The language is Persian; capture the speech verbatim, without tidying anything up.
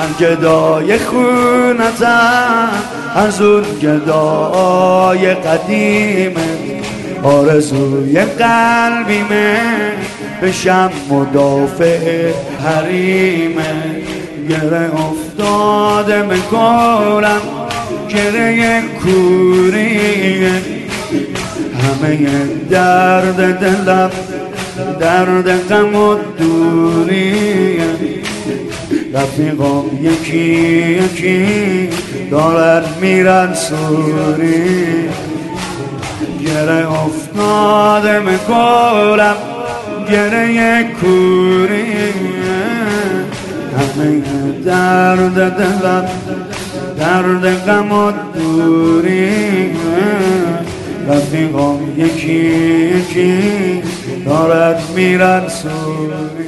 من گدای خونتم از اون گدای قدیمه، آرزوی قلبیمه بشم مدافع حریمه. گره افتاده به کارم گره کوریه، همه درد دلم درد غم و دوریه. رفیقام یکی یکی دارن میرن سوری، گره افتاده به کارم گره کوریه، همه درد دلم درد غم و دوریه. رفیقام یکی یکی دارد میرن سوری.